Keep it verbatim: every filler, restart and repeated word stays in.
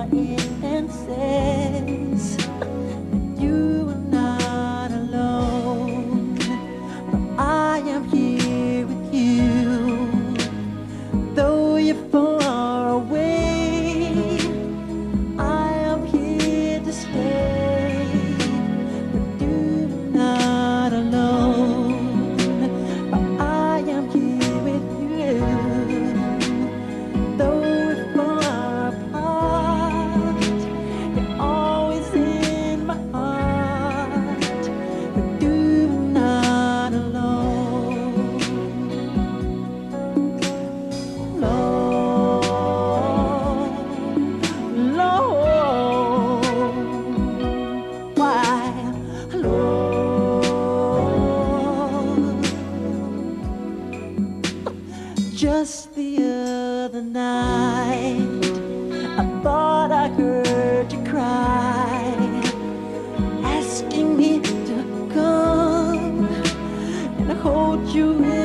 in and says that you are not alone. But I am here with you, though you're far away. I am here to stay, but you're not alone. But I am here with you, though we're far apart. You're always in my heart, but you're not alone. Lord, Lord, why, Lord? Just the other night, I thought I heard you cry, asking me to come and hold you in